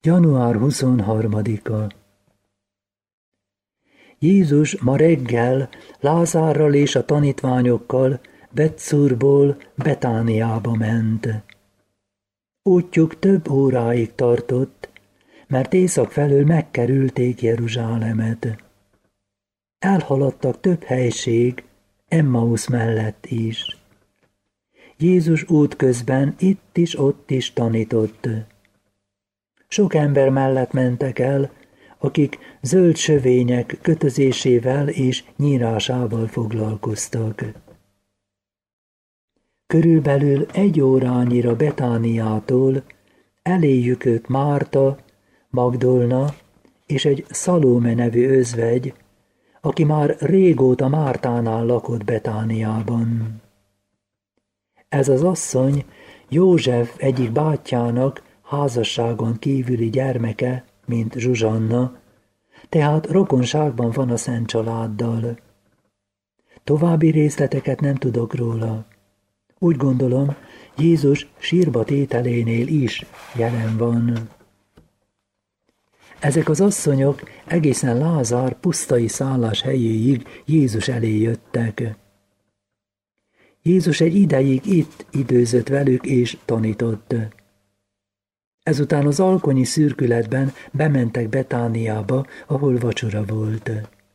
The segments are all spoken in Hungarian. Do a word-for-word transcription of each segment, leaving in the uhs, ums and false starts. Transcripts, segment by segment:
január huszonharmadika. Jézus ma reggel Lázárral és a tanítványokkal Betszurból Betániába ment. Útjuk több óráig tartott, mert észak felől megkerülték Jeruzsálemet. Elhaladtak több helység, Emmausz mellett is. Jézus útközben itt is, ott is tanított. Sok ember mellett mentek el, akik zöld sövények kötözésével és nyírásával foglalkoztak. Körülbelül egy órányira Betániától eléjük őt Márta, Magdolna és egy Szalóme nevű özvegy, aki már régóta Mártánál lakott Betániában. Ez az asszony József egyik bátyjának házasságon kívüli gyermeke, mint Zsuzsanna, tehát rokonságban van a Szent Családdal. További részleteket nem tudok róla. Úgy gondolom, Jézus sírba tételénél is jelen van. Ezek az asszonyok egészen Lázár pusztai szállás helyéig Jézus elé jöttek. Jézus egy ideig itt időzött velük és tanított. Ezután az alkonyi szürkületben bementek Betániába, ahol vacsora volt.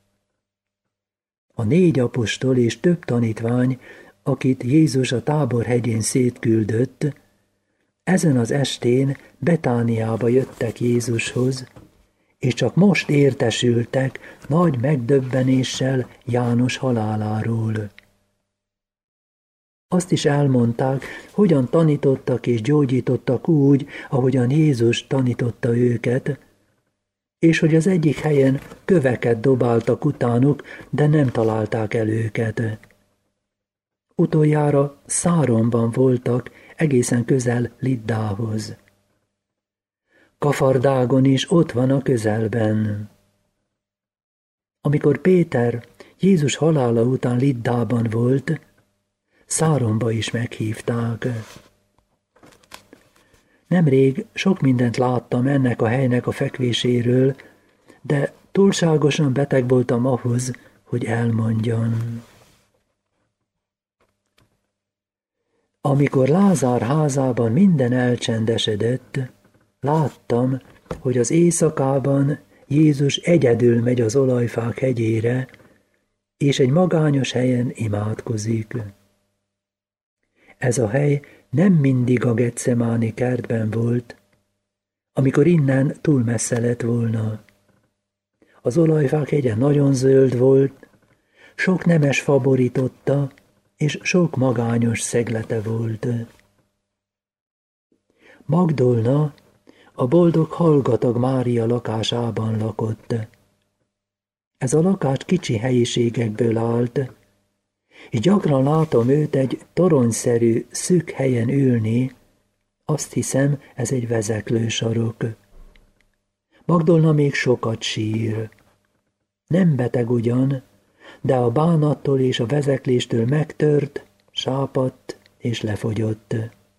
A négy apostol és több tanítvány, akit Jézus a Tábor hegyén szétküldött, ezen az estén Betániába jöttek Jézushoz, és csak most értesültek nagy megdöbbenéssel János haláláról. Azt is elmondták, hogyan tanítottak és gyógyítottak úgy, ahogyan Jézus tanította őket, és hogy az egyik helyen köveket dobáltak utánuk, de nem találták el őket. Utoljára Száronban voltak, egészen közel Liddához. Kafardágon is ott van a közelben. Amikor Péter Jézus halála után Liddában volt, Száronba is meghívták. Nemrég sok mindent láttam ennek a helynek a fekvéséről, de túlságosan beteg voltam ahhoz, hogy elmondjam. Amikor Lázár házában minden elcsendesedett, láttam, hogy az éjszakában Jézus egyedül megy az olajfák hegyére, és egy magányos helyen imádkozik. Ez a hely nem mindig a Getsemáni kertben volt, amikor innen túl messze lett volna. Az olajfák hegye nagyon zöld volt, sok nemes fa borította, és sok magányos szeglete volt. Magdolna a boldog hallgatag Mária lakásában lakott. Ez a lakás kicsi helyiségekből állt, és gyakran látom őt egy toronyszerű, szűk helyen ülni, azt hiszem, ez egy vezeklősarok. Magdolna még sokat sír. Nem beteg ugyan, de a bánattól és a vezekléstől megtört, sápadt és lefogyott.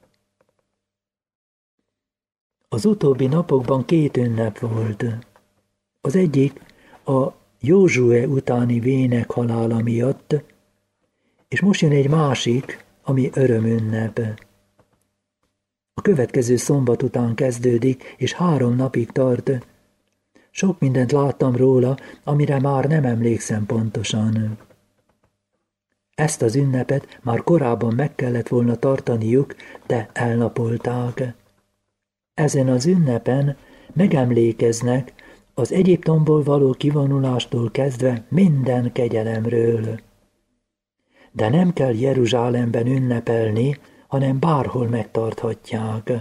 Az utóbbi napokban két ünnep volt. Az egyik a Józsué utáni vének halála miatt, és most jön egy másik, ami örömünnep. A következő szombat után kezdődik, és három napig tart. Sok mindent láttam róla, amire már nem emlékszem pontosan. Ezt az ünnepet már korábban meg kellett volna tartaniuk, de elnapolták. Ezen az ünnepen megemlékeznek az Egyiptomból való kivonulástól kezdve minden kegyelemről. De nem kell Jeruzsálemben ünnepelni, hanem bárhol megtarthatják.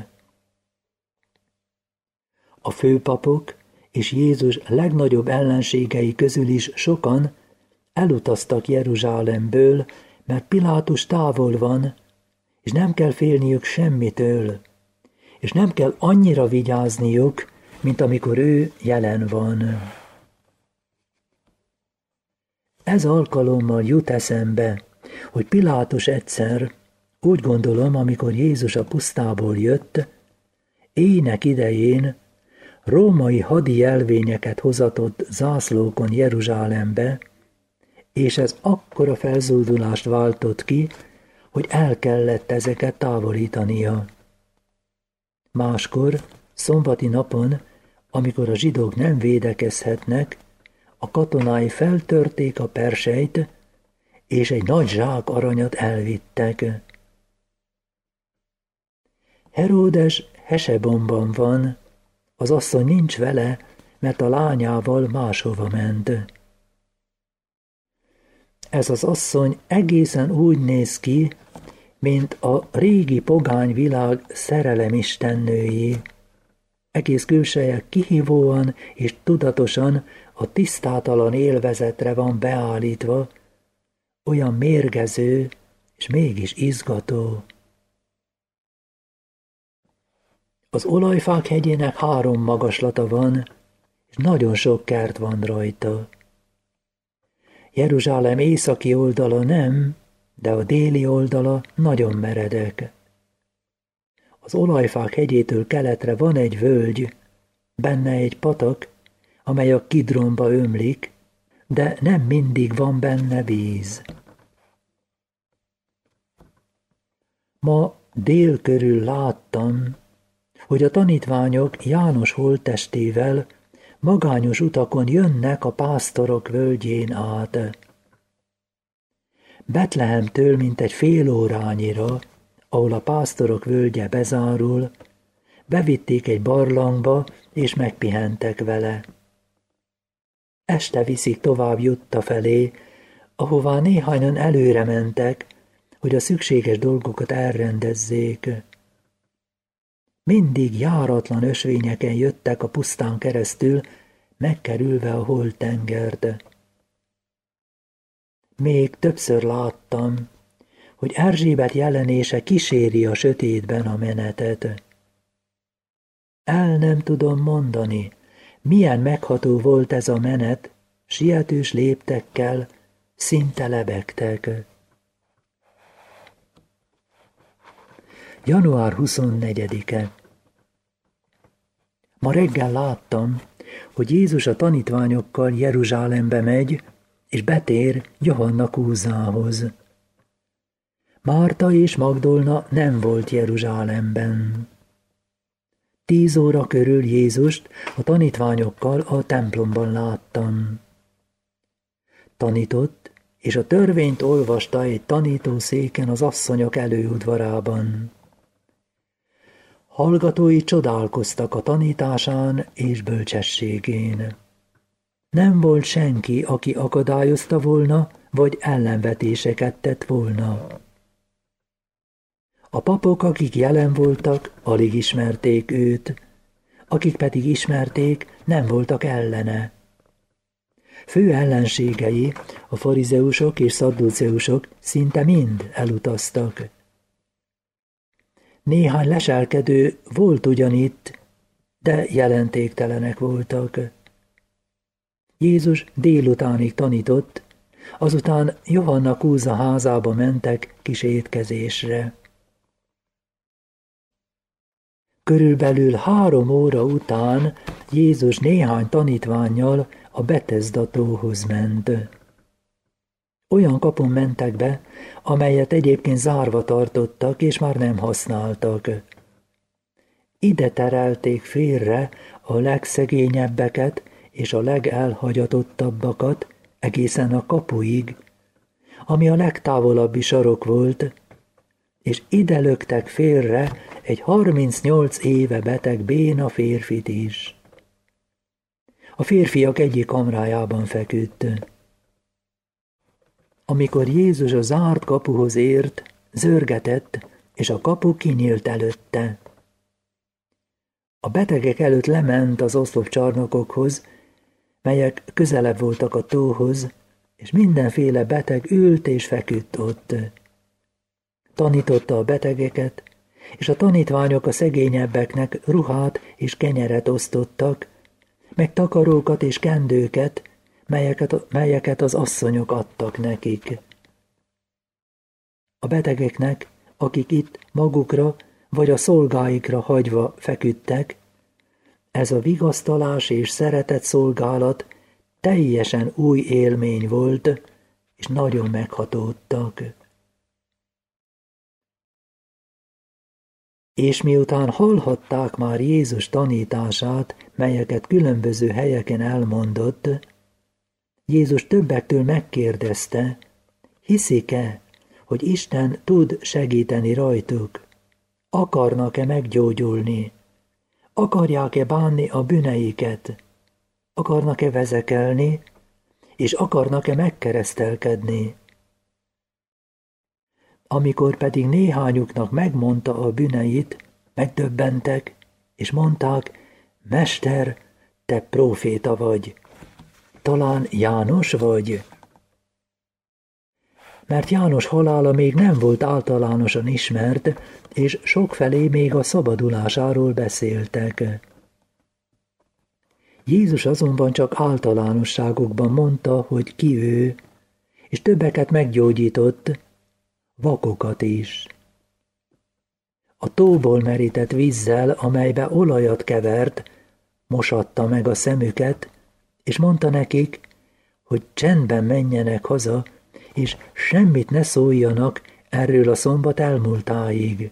A főpapok és Jézus legnagyobb ellenségei közül is sokan elutaztak Jeruzsálemből, mert Pilátus távol van, és nem kell félniük semmitől, és nem kell annyira vigyázniuk, mint amikor ő jelen van. Ez alkalommal jut eszembe, hogy Pilátus egyszer, úgy gondolom, amikor Jézus a pusztából jött, éjnek idején római hadi jelvényeket hozatott zászlókon Jeruzsálembe, és ez akkora felzúdulást váltott ki, hogy el kellett ezeket távolítania. Máskor, szombati napon, amikor a zsidók nem védekezhetnek, a katonái feltörték a persejt, és egy nagy zsák aranyat elvittek. Heródes Hesebonban van, az asszony nincs vele, mert a lányával máshova ment. Ez az asszony egészen úgy néz ki, mint a régi pogány világ szerelemistennői. Egész külseje kihívóan és tudatosan a tisztátalan élvezetre van beállítva, olyan mérgező és mégis izgató. Az olajfák hegyének három magaslata van, és nagyon sok kert van rajta. Jeruzsálem északi oldala nem, de a déli oldala nagyon meredek. Az olajfák hegyétől keletre van egy völgy, benne egy patak, amely a Kidronba ömlik, de nem mindig van benne víz. Ma dél körül láttam, hogy a tanítványok János holttestével magányos utakon jönnek a pásztorok völgyén át. Betlehemtől mintegy fél órányira, ahol a pásztorok völgye bezárul, bevitték egy barlangba, és megpihentek vele. Este viszik tovább Jutta felé, ahová néhányan előre mentek, hogy a szükséges dolgokat elrendezzék. Mindig járatlan ösvényeken jöttek a pusztán keresztül, megkerülve a holttengert. Még többször láttam, hogy Erzsébet jelenése kíséri a sötétben a menetet. El nem tudom mondani, milyen megható volt ez a menet, sietős léptekkel, szinte lebegtek. január huszonnegyedike. Ma reggel láttam, hogy Jézus a tanítványokkal Jeruzsálembe megy, és betér Johanna Kúzához. Márta és Magdolna nem volt Jeruzsálemben. Tíz óra körül Jézust a tanítványokkal a templomban láttam. Tanított, és a törvényt olvasta egy tanítószéken az asszonyok előudvarában. Hallgatói csodálkoztak a tanításán és bölcsességén. Nem volt senki, aki akadályozta volna, vagy ellenvetéseket tett volna. A papok, akik jelen voltak, alig ismerték őt, akik pedig ismerték, nem voltak ellene. Fő ellenségei, a farizeusok és szadduceusok szinte mind elutaztak. Néhány leselkedő volt ugyanitt, de jelentéktelenek voltak. Jézus délutánig tanított, azután Johanna Kúza házába mentek kis étkezésre. Körülbelül három óra után Jézus néhány tanítvánnyal a Betesda tóhoz ment. Olyan kapun mentek be, amelyet egyébként zárva tartottak, és már nem használtak. Ide terelték félre a legszegényebbeket és a legelhagyatottabbakat egészen a kapuig, ami a legtávolabbi sarok volt, és ide löktek félre egy harmincnyolc éve beteg béna férfit is. A férfiak egyik kamrájában feküdt. Amikor Jézus a zárt kapuhoz ért, zörgetett, és a kapu kinyílt előtte. A betegek előtt lement az oszlopcsarnokokhoz, melyek közelebb voltak a tóhoz, és mindenféle beteg ült és feküdt ott. Tanította a betegeket, és a tanítványok a szegényebbeknek ruhát és kenyeret osztottak, meg takarókat és kendőket, melyeket, melyeket az asszonyok adtak nekik. A betegeknek, akik itt magukra vagy a szolgáikra hagyva feküdtek, Ez a vigasztalás és szeretet szolgálat teljesen új élmény volt, és nagyon meghatódtak. És miután hallhatták már Jézus tanítását, melyeket különböző helyeken elmondott, Jézus többektől megkérdezte, hiszik-e, hogy Isten tud segíteni rajtuk? Akarnak-e meggyógyulni? Akarják-e bánni a bűneiket? Akarnak-e vezekelni? És akarnak-e megkeresztelkedni? Amikor pedig néhányuknak megmondta a bűneit, megdöbbentek, és mondták, Mester, te próféta vagy. Talán János vagy? Mert János halála még nem volt általánosan ismert, és sokfelé még a szabadulásáról beszéltek. Jézus azonban csak általánosságokban mondta, hogy ki ő, és többeket meggyógyított, vakokat is. A tóból merített vízzel, amelybe olajat kevert, mosatta meg a szemüket, és mondta nekik, hogy csendben menjenek haza, és semmit ne szóljanak erről a szombat elmúltáig.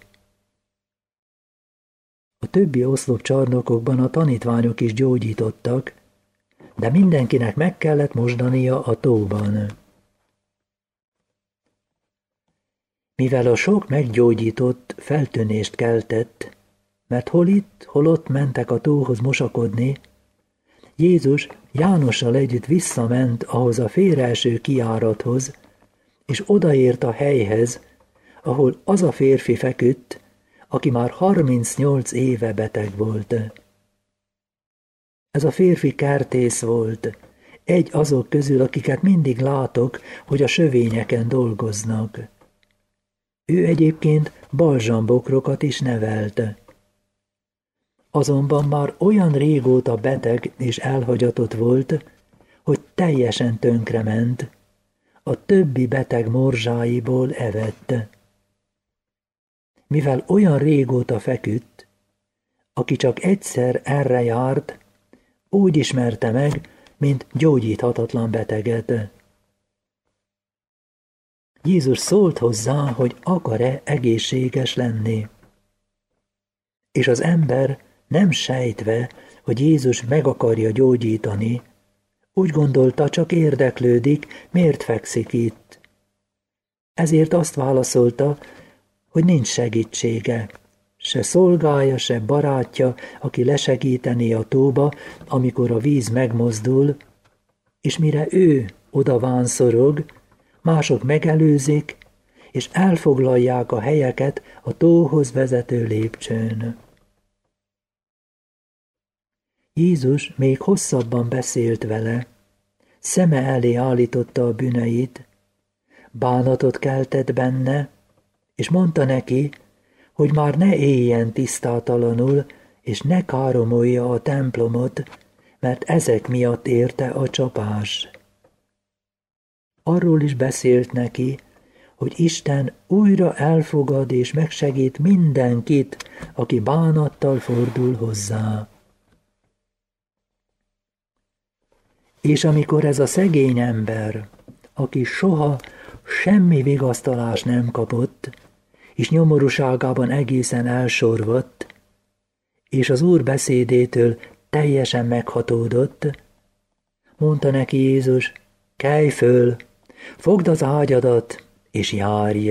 A többi oszlopcsarnokokban a tanítványok is gyógyítottak, de mindenkinek meg kellett mosdania a tóban. Mivel a sok meggyógyított feltűnést keltett, mert hol itt, hol ott mentek a tóhoz mosakodni, Jézus Jánossal együtt visszament ahhoz a félreeső kijárathoz, és odaért a helyhez, ahol az a férfi feküdt, aki már harmincnyolc éve beteg volt. Ez a férfi kertész volt, egy azok közül, akiket mindig látok, hogy a sövényeken dolgoznak. Ő egyébként balzsambokrokat is nevelt. Azonban már olyan régóta beteg és elhagyatott volt, hogy teljesen tönkrement, a többi beteg morzsáiból evett. Mivel olyan régóta feküdt, aki csak egyszer erre járt, úgy ismerte meg, mint gyógyíthatatlan beteget. Jézus szólt hozzá, hogy akar-e egészséges lenni. És az ember nem sejtve, hogy Jézus meg akarja gyógyítani, úgy gondolta, csak érdeklődik, miért fekszik itt. Ezért azt válaszolta, hogy nincs segítsége, se szolgája, se barátja, aki lesegítené a tóba, amikor a víz megmozdul, és mire ő oda vánszorog, mások megelőzik, és elfoglalják a helyeket a tóhoz vezető lépcsőn. Jézus még hosszabban beszélt vele, szeme elé állította a bűneit, bánatot keltett benne, és mondta neki, hogy már ne éljen tisztátalanul, és ne káromolja a templomot, mert ezek miatt érte a csapás. Arról is beszélt neki, hogy Isten újra elfogad és megsegít mindenkit, aki bánattal fordul hozzá. És amikor ez a szegény ember, aki soha semmi vigasztalást nem kapott, és nyomorúságában egészen elsorvadt, és az Úr beszédétől teljesen meghatódott, mondta neki Jézus, kelj föl, fogd az ágyadat, és járj.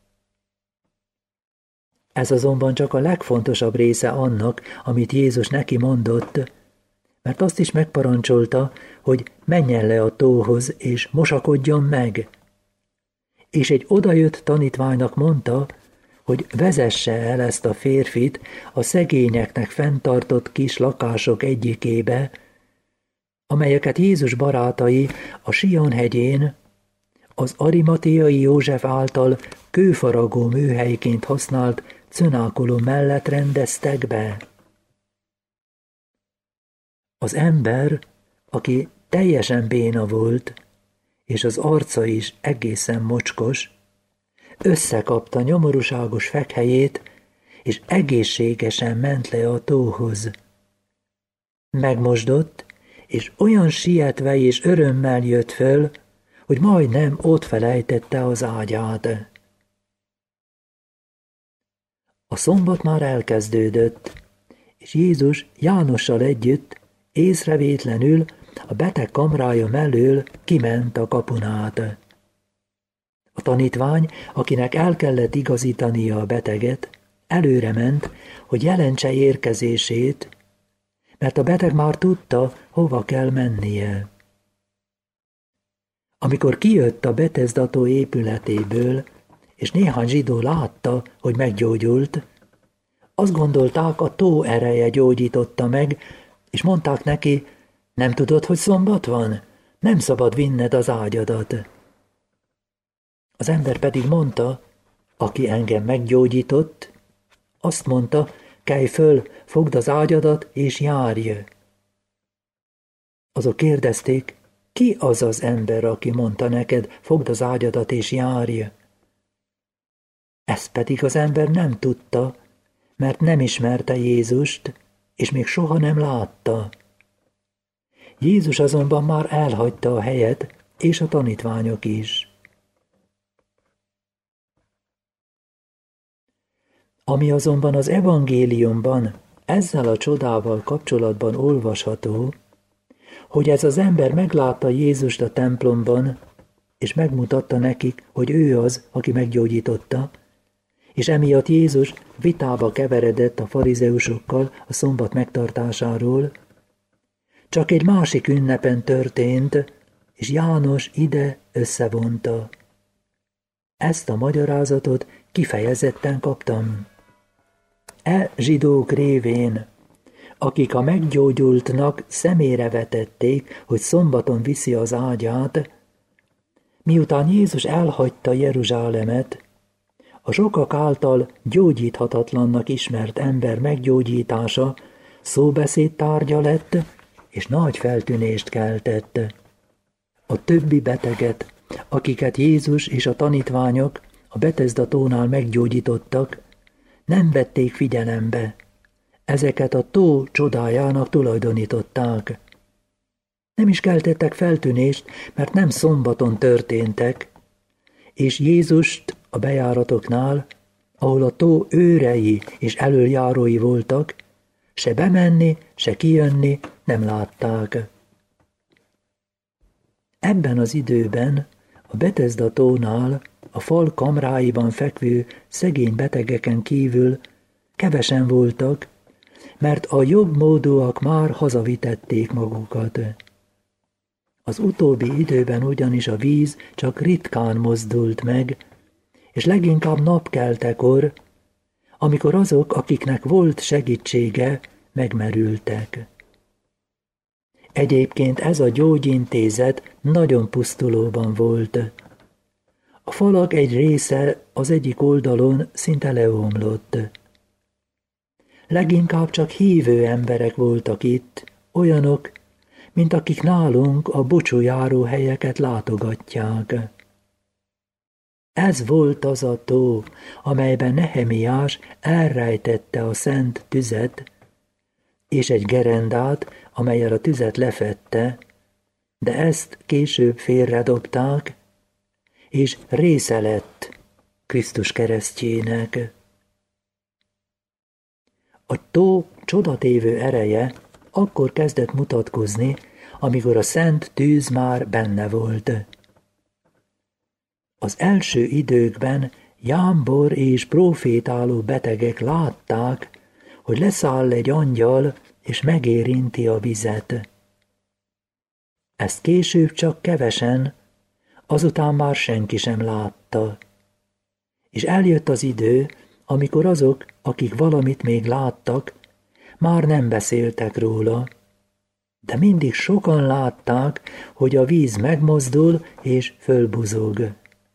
Ez azonban csak a legfontosabb része annak, amit Jézus neki mondott, mert azt is megparancsolta, hogy menjen le a tóhoz, és mosakodjon meg. És egy odajött tanítványnak mondta, hogy vezesse el ezt a férfit a szegényeknek fenntartott kis lakások egyikébe, amelyeket Jézus barátai a Sion hegyén, az arimateai József által kőfaragó műhelyként használt cönákoló mellett rendeztek be. Az ember, aki teljesen béna volt, és az arca is egészen mocskos, összekapta nyomorúságos fekhelyét, és egészségesen ment le a tóhoz. megmosdott, és olyan sietve és örömmel jött föl, hogy majdnem ott felejtette az ágyát. A szombat már elkezdődött, és Jézus Jánossal együtt észrevétlenül a beteg kamrája mellől kiment a kapun át. A tanítvány, akinek el kellett igazítania a beteget, előre ment, hogy jelentse érkezését, mert a beteg már tudta, hova kell mennie. Amikor kijött a Betesdató épületéből, és néhány zsidó látta, hogy meggyógyult, azt gondolták, a tó ereje gyógyította meg, és mondták neki, nem tudod, hogy szombat van? Nem szabad vinned az ágyadat. Az ember pedig mondta, aki engem meggyógyított, azt mondta, kelj föl, fogd az ágyadat, és járj. Azok kérdezték, ki az az ember, aki mondta neked, fogd az ágyadat, és járj? Ezt pedig az ember nem tudta, mert nem ismerte Jézust, és még soha nem látta. Jézus azonban már elhagyta a helyet, és a tanítványok is. Ami azonban az evangéliumban ezzel a csodával kapcsolatban olvasható, hogy ez az ember meglátta Jézust a templomban, és megmutatta nekik, hogy ő az, aki meggyógyította, és emiatt Jézus vitába keveredett a farizeusokkal a szombat megtartásáról, csak egy másik ünnepen történt, és János ide összevonta. Ezt a magyarázatot kifejezetten kaptam. E zsidók révén, akik a meggyógyultnak szemére vetették, hogy szombaton viszi az ágyát, miután Jézus elhagyta Jeruzsálemet, a sokak által gyógyíthatatlannak ismert ember meggyógyítása szóbeszéd tárgya lett, és nagy feltűnést keltett. A többi beteget, akiket Jézus és a tanítványok a Betesda tónál meggyógyítottak, nem vették figyelembe. Ezeket a tó csodájának tulajdonították. Nem is keltettek feltűnést, mert nem szombaton történtek, és Jézust a bejáratoknál, ahol a tó őrei és elöljárói voltak, se bemenni, se kijönni nem látták. Ebben az időben a Betesda tónál a fal kamráiban fekvő szegény betegeken kívül kevesen voltak, mert a jobbmódúak már hazavitették magukat. Az utóbbi időben ugyanis a víz csak ritkán mozdult meg, és leginkább napkeltekor, amikor azok, akiknek volt segítsége, megmerültek. Egyébként ez a gyógyintézet nagyon pusztulóban volt. A falak egy része az egyik oldalon szinte leomlott. Leginkább csak hívő emberek voltak itt, olyanok, mint akik nálunk a búcsújáró helyeket látogatják. Ez volt az a tó, amelyben Nehemiás elrejtette a szent tüzet, és egy gerendát, amellyel a tüzet lefedte, de ezt később félredobták, és része lett Krisztus keresztjének. A tó csodatévő ereje akkor kezdett mutatkozni, amikor a szent tűz már benne volt. Az első időkben jámbor és prófétáló betegek látták, hogy leszáll egy angyal, és megérinti a vizet. Ezt később csak kevesen, azután már senki sem látta. És eljött az idő, amikor azok, akik valamit még láttak, már nem beszéltek róla, de mindig sokan látták, hogy a víz megmozdul és fölbuzog.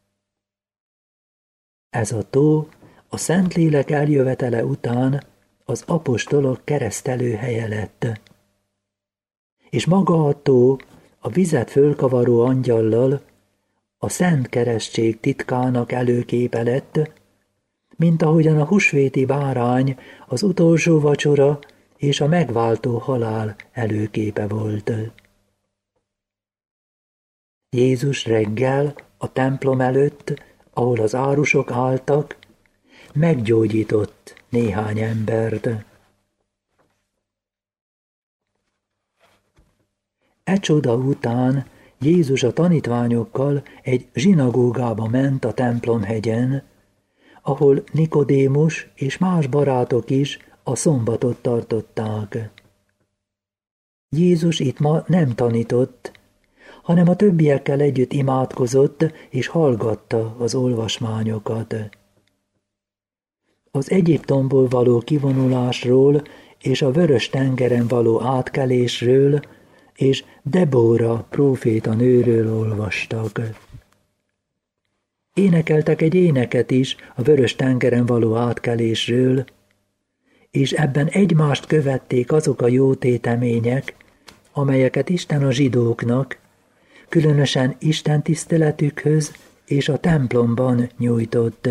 Ez a tó a Szentlélek eljövetele után az apostolok keresztelőhelye lett. És maga a tó a vizet fölkavaró angyallal a Szent Keresztség titkának előképe lett, mint ahogyan a húsvéti bárány az utolsó vacsora és a megváltó halál előképe volt. Jézus reggel a templom előtt, ahol az árusok álltak, meggyógyított néhány embert. E csoda után Jézus a tanítványokkal egy zsinagógába ment a templomhegyen, ahol Nikodémus és más barátok is a szombatot tartották. Jézus itt ma nem tanított, hanem a többiekkel együtt imádkozott és hallgatta az olvasmányokat. Az Egyiptomból való kivonulásról és a Vörös-tengeren való átkelésről és Debóra próféta nőről olvastak. Énekeltek egy éneket is a Vörös-tengeren való átkelésről, és ebben egymást követték azok a jó tétemények, amelyeket Isten a zsidóknak, különösen Isten tiszteletükhöz és a templomban nyújtott.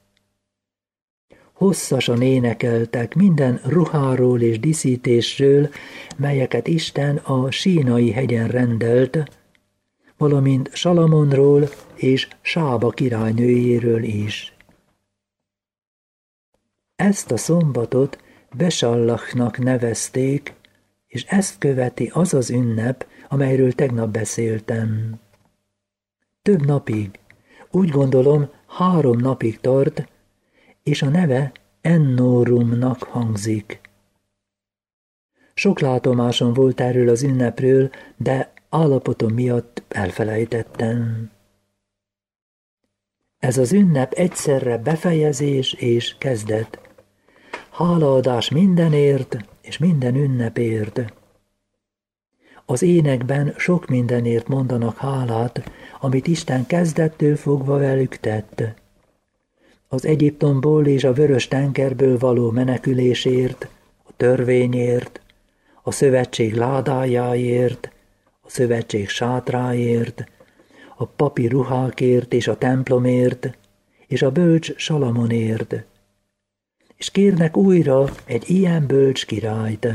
Hosszasan énekeltek minden ruháról és díszítésről, melyeket Isten a Sínai hegyen rendelt, valamint Salamonról és Sába királynőjéről is. Ezt a szombatot Besallachnak nevezték, és ezt követi az az ünnep, amelyről tegnap beszéltem. Több napig, úgy gondolom három napig tart, és a neve Ennórumnak hangzik. Sok látomásom volt erről az ünnepről, de állapotom miatt elfelejtettem. Ez az ünnep egyszerre befejezés és kezdet. Hálaadás mindenért és minden ünnepért. Az énekben sok mindenért mondanak hálát, amit Isten kezdettől fogva velük tett. Az Egyiptomból és a Vörös-tengerből való menekülésért, a törvényért, a szövetség ládájáért, a szövetség sátráért, a papi ruhákért és a templomért, és a bölcs Salamonért. És kérnek újra egy ilyen bölcs királyt.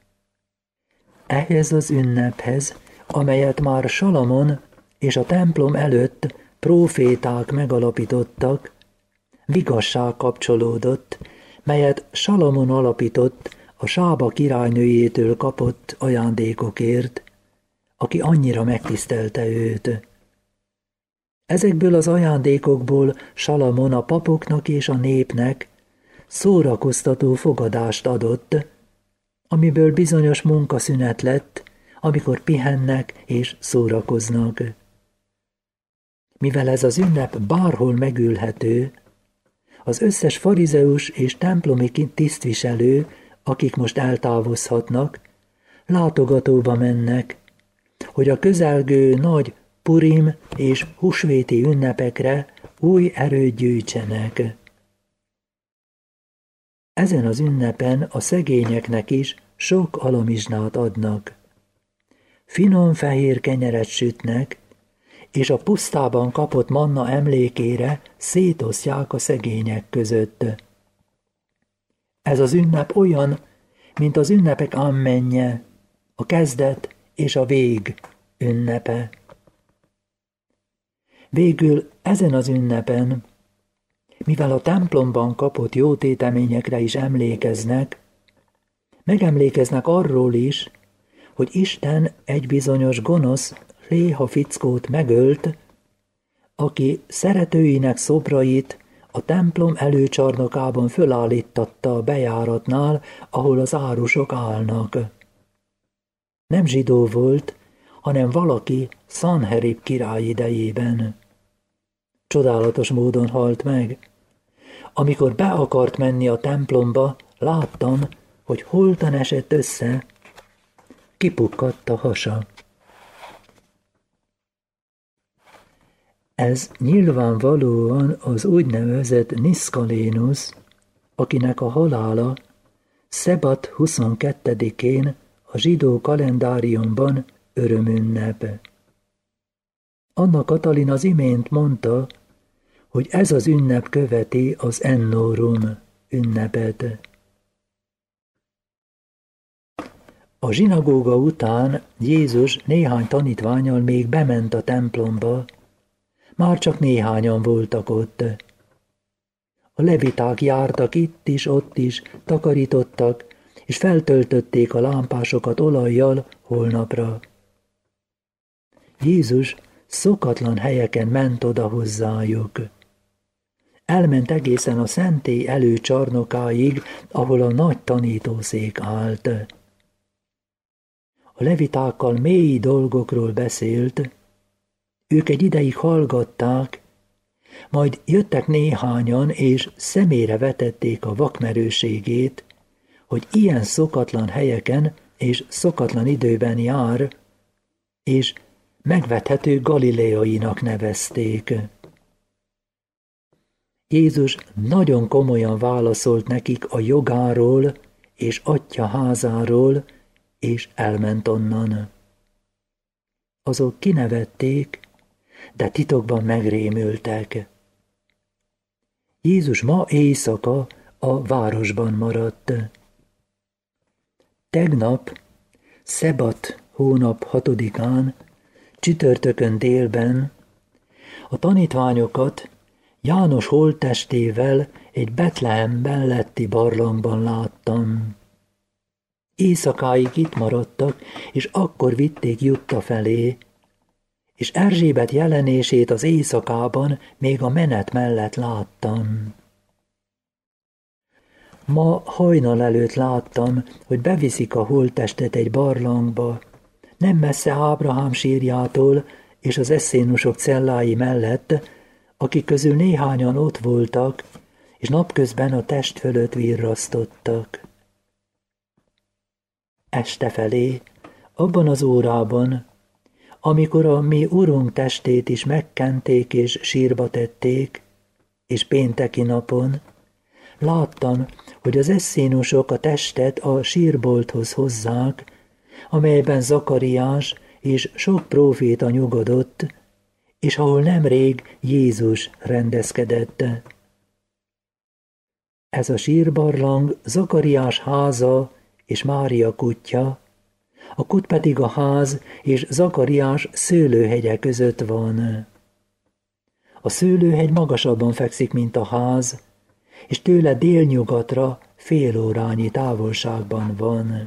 Ehhez az ünnephez, amelyet már Salamon és a templom előtt próféták megalapítottak, vigasság kapcsolódott, melyet Salamon alapított a Sába királynőjétől kapott ajándékokért, aki annyira megtisztelte őt. Ezekből az ajándékokból Salamon a papoknak és a népnek szórakoztató fogadást adott, amiből bizonyos munkaszünet lett, amikor pihennek és szórakoznak. Mivel ez az ünnep bárhol megülhető, az összes farizeus és templomi tisztviselő, akik most eltávozhatnak, látogatóba mennek, hogy a közelgő nagy Purim és húsvéti ünnepekre új erőt gyűjtsenek. Ezen az ünnepen a szegényeknek is sok alamizsnát adnak. Finom fehér kenyeret sütnek, és a pusztában kapott manna emlékére szétosztják a szegények között. Ez az ünnep olyan, mint az ünnepek ammenje, a kezdet és a vég ünnepe. Végül ezen az ünnepen, mivel a templomban kapott jó téteményekre is emlékeznek, megemlékeznek arról is, hogy Isten egy bizonyos gonosz Léha fickót megölt, aki szeretőinek szobrait a templom előcsarnokában fölállíttatta a bejáratnál, ahol az árusok állnak. Nem zsidó volt, hanem valaki Szanherib király idejében. Csodálatos módon halt meg. Amikor be akart menni a templomba, láttam, hogy holtan esett össze, kipukkadt a hasa. Ez nyilvánvalóan az úgynevezett Niszkalénusz, akinek a halála Szebat huszonkettedikén a zsidó kalendáriumban örömünnep. Anna Katalin az imént mondta, hogy ez az ünnep követi az Ennórum ünnepet. A zsinagóga után Jézus néhány tanítvánnyal még bement a templomba, már csak néhányan voltak ott. A leviták jártak itt is, ott is, takarítottak, és feltöltötték a lámpásokat olajjal holnapra. Jézus szokatlan helyeken ment oda hozzájuk. Elment egészen a szentély előcsarnokáig, ahol a nagy tanítószék állt. A levitákkal mély dolgokról beszélt, ők egy ideig hallgatták, majd jöttek néhányan, és szemére vetették a vakmerőségét, hogy ilyen szokatlan helyeken és szokatlan időben jár, és megvethető galileainak nevezték. Jézus nagyon komolyan válaszolt nekik a jogáról és Atya házáról, és elment onnan. Azok kinevették, de titokban megrémültek. Jézus ma éjszaka a városban maradt. Tegnap, Szebat hónap hatodikán, csütörtökön délben a tanítványokat János holttestével egy Betlehem letti barlangban láttam. Éjszakáig itt maradtak, és akkor vitték Jutta felé, és Erzsébet jelenését az éjszakában még a menet mellett láttam. Ma hajnal előtt láttam, hogy beviszik a holttestet egy barlangba, nem messze Ábrahám sírjától és az eszénusok cellái mellett, akik közül néhányan ott voltak, és napközben a test fölött virrasztottak. Este felé, abban az órában, amikor a mi Urunk testét is megkenték és sírba tették, és pénteki napon, láttam, hogy az eszénusok a testet a sírbolthoz hozzák, amelyben Zakariás és sok próféta nyugodott, és ahol nemrég Jézus rendezkedett. Ez a sírbarlang Zakariás háza és Mária kutya, a kut pedig a ház és Zakariás szőlőhegye között van. A szőlőhegy magasabban fekszik, mint a ház, és tőle délnyugatra fél órányi távolságban van.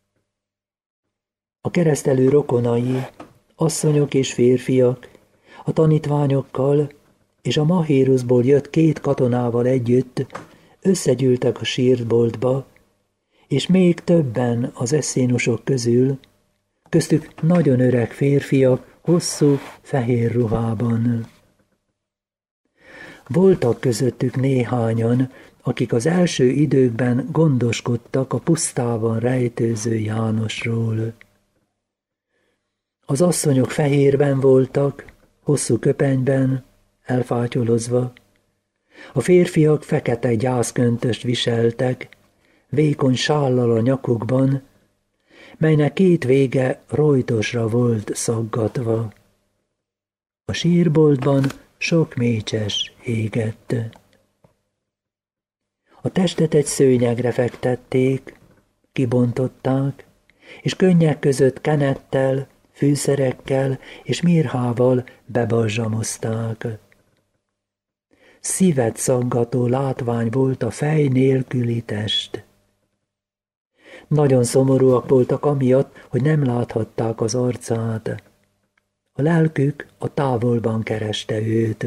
A keresztelő rokonai, asszonyok és férfiak, a tanítványokkal és a Mahéruszból jött két katonával együtt összegyűltek a sírboltba, és még többen az eszénusok közül, köztük nagyon öreg férfiak, hosszú, fehér ruhában. Voltak közöttük néhányan, akik az első időkben gondoskodtak a pusztában rejtőző Jánosról. Az asszonyok fehérben voltak, hosszú köpenyben, elfátyolozva. A férfiak fekete gyászköntöst viseltek, vékony sállal a nyakukban, melynek két vége rojtosra volt szaggatva. A sírboltban sok mécses égett. A testet egy szőnyegre fektették, kibontották, és könnyek között kenettel, fűszerekkel és mirhával bebalzsamozták. Szívet szaggató látvány volt a fej nélküli test. Nagyon szomorúak voltak amiatt, hogy nem láthatták az arcát. A lelkük a távolban kereste őt.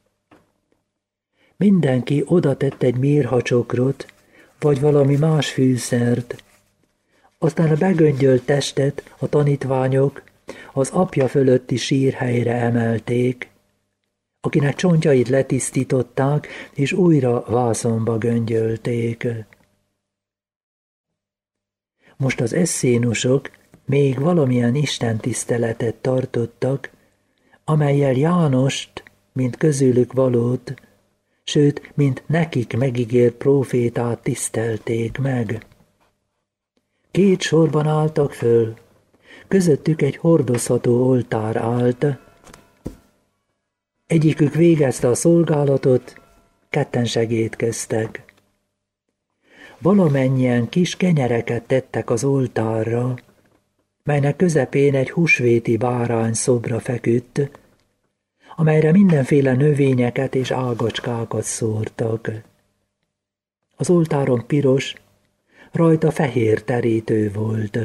Mindenki oda tett egy mirhacsokrot, vagy valami más fűszert. Aztán a begöngyölt testet a tanítványok az apja fölötti sírhelyre emelték, akinek csontjait letisztították, és újra vászonba göngyölték. Most az eszénusok még valamilyen istentiszteletet tartottak, amellyel Jánost, mint közülük valót, sőt, mint nekik megígért prófétát tisztelték meg. Két sorban álltak föl, közöttük egy hordozható oltár állt. Egyikük végezte a szolgálatot, ketten segédkeztek. Valamennyien kis kenyereket tettek az oltárra, melynek közepén egy húsvéti bárány szobra feküdt, amelyre mindenféle növényeket és ágacskákat szórtak. Az oltáron piros, rajta fehér terítő volt.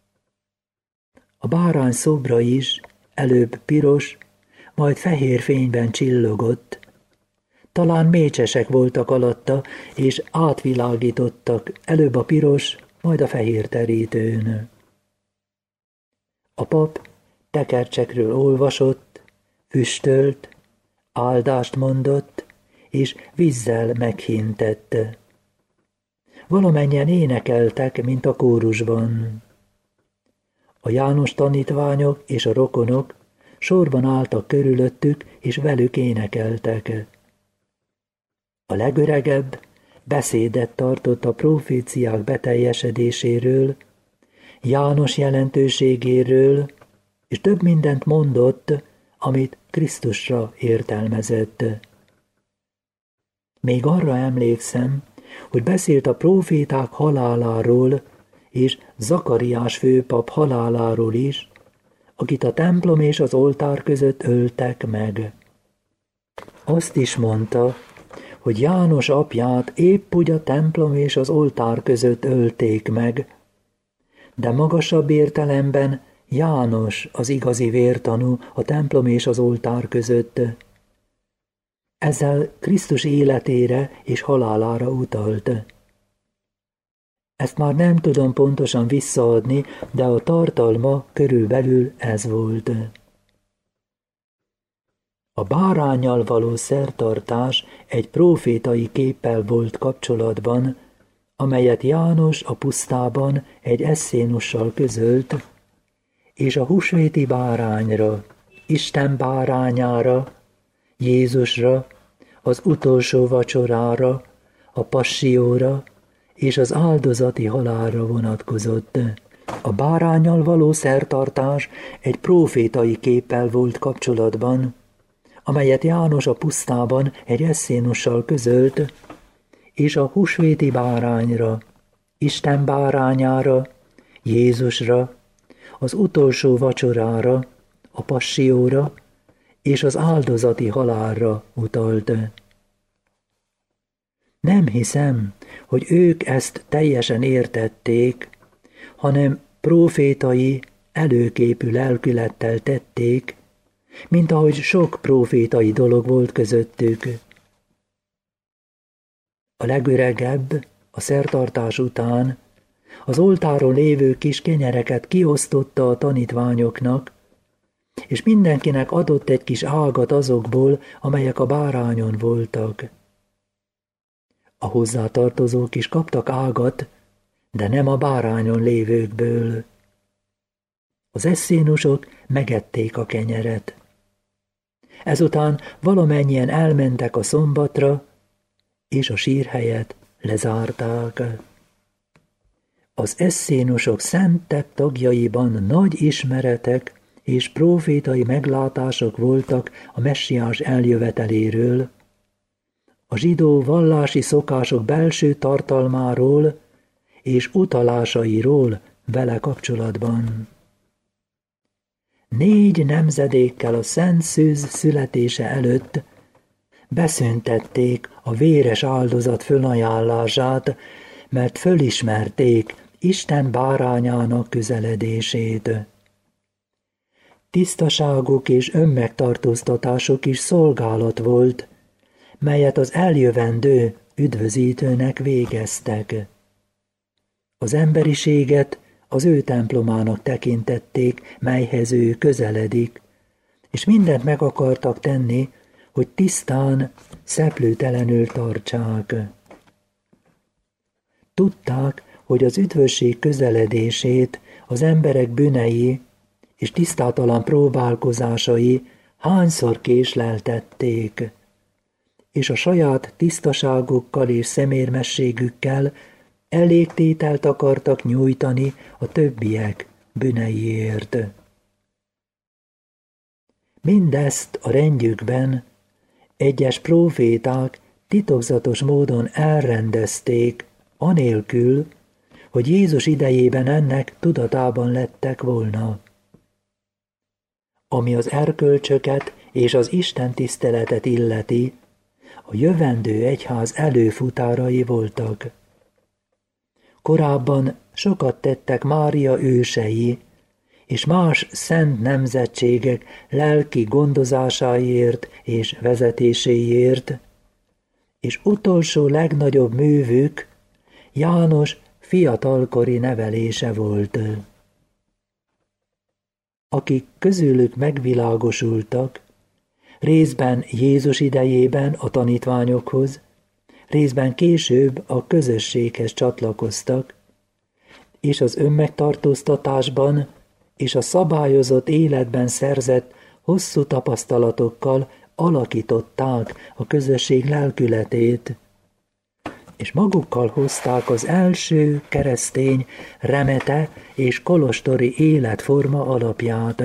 A bárány szobra is előbb piros, majd fehér fényben csillogott. Talán mécsesek voltak alatta, és átvilágítottak előbb a piros, majd a fehér terítőn. A pap tekercsekről olvasott, füstölt, áldást mondott, és vízzel meghintette. Valamennyien énekeltek, mint a kórusban. A János tanítványok és a rokonok sorban álltak körülöttük, és velük énekeltek. A legöregebb beszédet tartott a proféciák beteljesedéséről, János jelentőségéről, és több mindent mondott, amit Krisztusra értelmezett. Még arra emlékszem, hogy beszélt a próféták haláláról, és Zakariás főpap haláláról is, akit a templom és az oltár között öltek meg. Azt is mondta, hogy János apját épp úgy a templom és az oltár között ölték meg, de magasabb értelemben János az igazi vértanú a templom és az oltár között. Ezzel Krisztus életére és halálára utalt. Ezt már nem tudom pontosan visszaadni, de a tartalma körülbelül ez volt. A báránnyal való szertartás egy prófétai képpel volt kapcsolatban, amelyet János a pusztában egy esszénussal közölt, és a húsvéti bárányra, Isten bárányára, Jézusra, az utolsó vacsorára, a passióra és az áldozati halálra vonatkozott. A báránnyal való szertartás egy prófétai képpel volt kapcsolatban, amelyet János a pusztában egy esszénussal közölt, és a húsvéti bárányra, Isten bárányára, Jézusra, az utolsó vacsorára, a passióra és az áldozati halálra utalt. Nem hiszem, hogy ők ezt teljesen értették, hanem prófétai, előképű lelkülettel tették, mint ahogy sok prófétai dolog volt közöttük. A legöregebb, a szertartás után az oltáron lévő kis kenyereket kiosztotta a tanítványoknak, és mindenkinek adott egy kis ágat azokból, amelyek a bárányon voltak. A hozzátartozók is kaptak ágat, de nem a bárányon lévőkből. Az esszénusok megették a kenyeret. Ezután valamennyien elmentek a szombatra, és a sírhelyet lezárták. Az esszénusok szentebb tagjaiban nagy ismeretek és prófétai meglátások voltak a messiás eljöveteléről, a zsidó vallási szokások belső tartalmáról és utalásairól vele kapcsolatban. Négy nemzedékkel a Szent Szűz születése előtt beszüntették a véres áldozat fölajánlását, mert fölismerték Isten bárányának közeledését. Tisztaságuk és önmegtartóztatásuk is szolgálat volt, melyet az eljövendő üdvözítőnek végeztek. Az emberiséget az ő templomának tekintették, melyhez ő közeledik, és mindent meg akartak tenni, hogy tisztán, szeplőtelenül tartsák. Tudták, hogy az üdvösség közeledését az emberek bűnei és tisztátalan próbálkozásai hányszor késleltették, és a saját tisztaságukkal és szemérmességükkel elégtételt akartak nyújtani a többiek bűneiért. Mindezt a rendjükben egyes próféták titokzatos módon elrendezték, anélkül, hogy Jézus idejében ennek tudatában lettek volna. Ami az erkölcsöket és az Isten tiszteletet illeti, a jövendő egyház előfutárai voltak. Korábban sokat tettek Mária ősei, és más szent nemzetségek lelki gondozásáért és vezetéséért, és utolsó legnagyobb művük János fiatalkori nevelése volt. Akik közülük megvilágosultak, részben Jézus idejében a tanítványokhoz, részben később a közösséghez csatlakoztak, és az önmegtartóztatásban és a szabályozott életben szerzett hosszú tapasztalatokkal alakították a közösség lelkületét, és magukkal hozták az első keresztény remete és kolostori életforma alapját.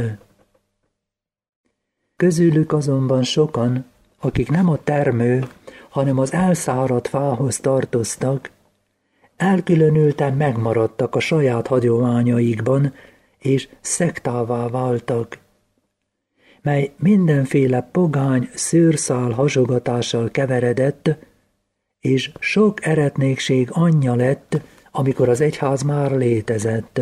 Közülük azonban sokan, akik nem a termő, hanem az elszáradt fához tartoztak, elkülönülten megmaradtak a saját hagyományaikban, és szektává váltak, mely mindenféle pogány szőrszál hasogatással keveredett, és sok eretnékség anyja lett, amikor az egyház már létezett.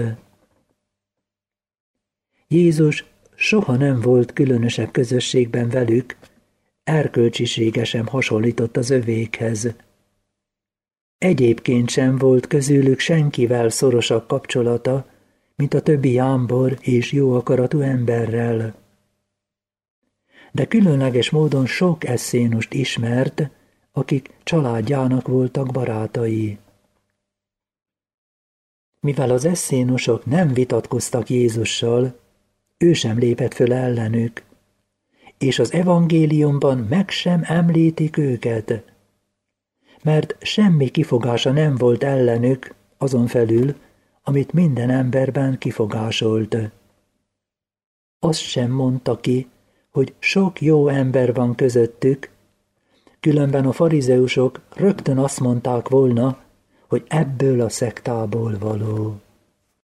Jézus soha nem volt különösebb közösségben velük, erkölcsisége sem hasonlított az övékhez. Egyébként sem volt közülük senkivel szorosabb kapcsolata, mint a többi jámbor és jó akaratú emberrel. De különleges módon sok esszénust ismert, akik családjának voltak barátai. Mivel az esszénusok nem vitatkoztak Jézussal, ő sem lépett föl ellenük, és az evangéliumban meg sem említik őket, mert semmi kifogása nem volt ellenük, azon felül, amit minden emberben kifogásolt. Azt sem mondta ki, hogy sok jó ember van közöttük, különben a farizeusok rögtön azt mondták volna, hogy ebből a szektából való.